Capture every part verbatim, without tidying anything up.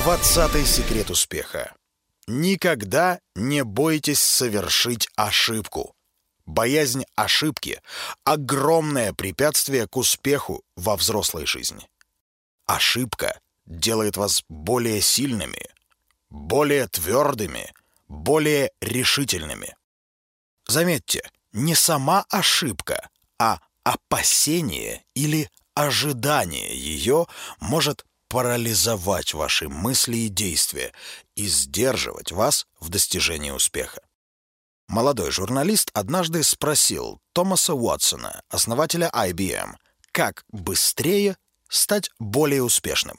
Двадцатый секрет успеха. Никогда не бойтесь совершить ошибку. Боязнь ошибки – огромное препятствие к успеху во взрослой жизни. Ошибка делает вас более сильными, более твердыми, более решительными. Заметьте, не сама ошибка, а опасение или ожидание ее может парализовать ваши мысли и действия и сдерживать вас в достижении успеха. Молодой журналист однажды спросил Томаса Уотсона, основателя ай би эм, как быстрее стать более успешным.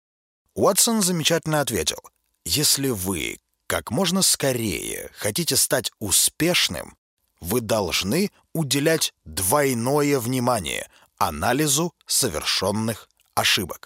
Уотсон замечательно ответил: если вы как можно скорее хотите стать успешным, вы должны уделять двойное внимание анализу совершенных ошибок.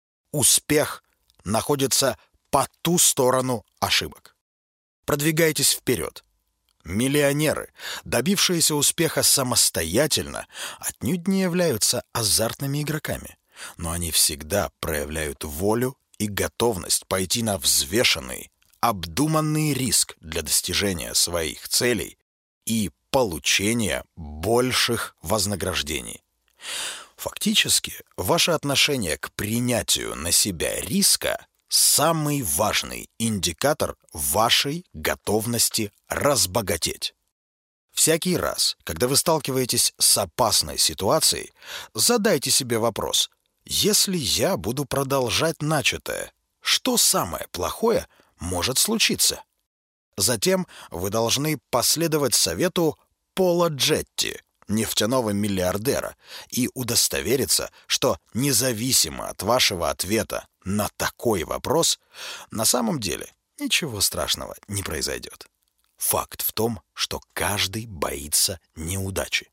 Успех находится по ту сторону ошибок. Продвигайтесь вперед. Миллионеры, добившиеся успеха самостоятельно, отнюдь не являются азартными игроками, но они всегда проявляют волю и готовность пойти на взвешенный, обдуманный риск для достижения своих целей и получения больших вознаграждений. Фактически, ваше отношение к принятию на себя риска – самый важный индикатор вашей готовности разбогатеть. Всякий раз, когда вы сталкиваетесь с опасной ситуацией, задайте себе вопрос: если я буду продолжать начатое, что самое плохое может случиться? Затем вы должны последовать совету Пола Джетти, нефтяного миллиардера, и удостовериться, что независимо от вашего ответа на такой вопрос, на самом деле ничего страшного не произойдет. Факт в том, что каждый боится неудачи.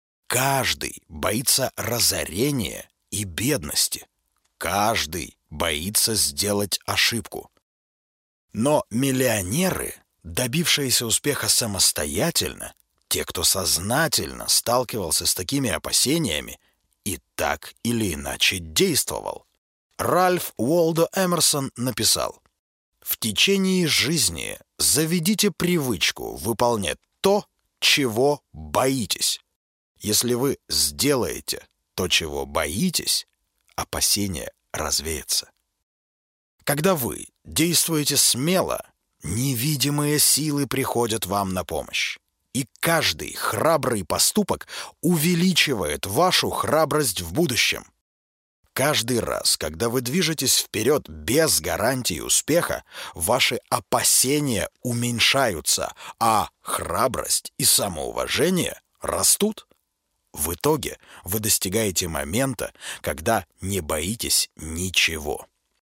Каждый боится разорения и бедности. Каждый боится сделать ошибку. Но миллионеры, добившиеся успеха самостоятельно, те, кто сознательно сталкивался с такими опасениями и так или иначе действовал. Ральф Уолдо Эмерсон написал: «В течение жизни заведите привычку выполнять то, чего боитесь. Если вы сделаете то, чего боитесь, опасение развеется». Когда вы действуете смело, невидимые силы приходят вам на помощь. И каждый храбрый поступок увеличивает вашу храбрость в будущем. Каждый раз, когда вы движетесь вперед без гарантии успеха, ваши опасения уменьшаются, а храбрость и самоуважение растут. В итоге вы достигаете момента, когда не боитесь ничего.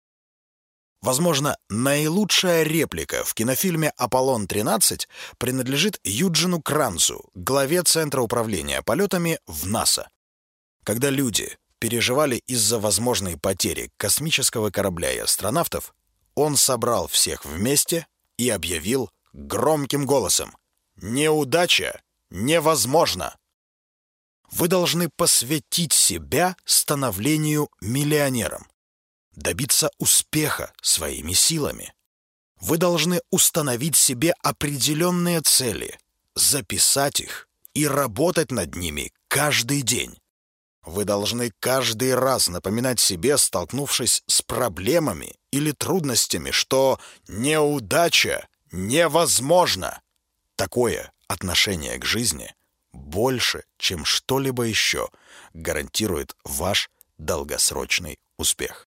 Возможно, наилучшая реплика в кинофильме «Аполлон тринадцать» принадлежит Юджину Кранцу, главе Центра управления полетами в НАСА. Когда люди переживали из-за возможной потери космического корабля и астронавтов, он собрал всех вместе и объявил громким голосом: «Неудача невозможна!» Вы должны посвятить себя становлению миллионером, добиться успеха своими силами. Вы должны установить себе определенные цели, записать их и работать над ними каждый день. Вы должны каждый раз напоминать себе, столкнувшись с проблемами или трудностями, что неудача невозможна. Такое отношение к жизни больше, чем что-либо еще, гарантирует ваш долгосрочный успех.